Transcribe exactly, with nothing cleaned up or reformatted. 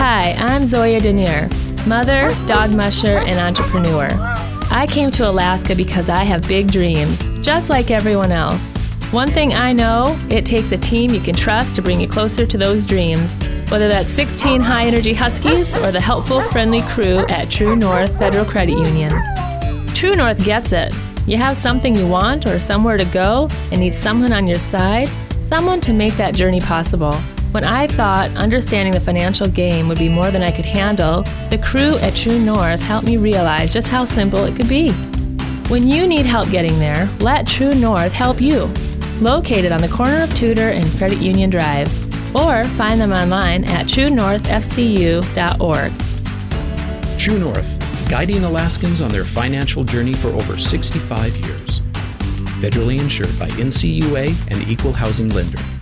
Hi, I'm Zoya Denier, mother, dog musher, and entrepreneur. I came to Alaska because I have big dreams, just like everyone else. One thing I know, it takes a team you can trust to bring you closer to those dreams. Whether that's sixteen high-energy Huskies or the helpful, friendly crew at True North Federal Credit Union. True North gets it. You have something you want or somewhere to go and need someone on your side, someone to make that journey possible. When I thought understanding the financial game would be more than I could handle, the crew at True North helped me realize just how simple it could be. When you need help getting there, let True North help you. Located on the corner of Tudor and Credit Union Drive, or find them online at true north f c u dot org. True North, guiding Alaskans on their financial journey for over sixty-five years. Federally insured by N C U A and Equal Housing Lender.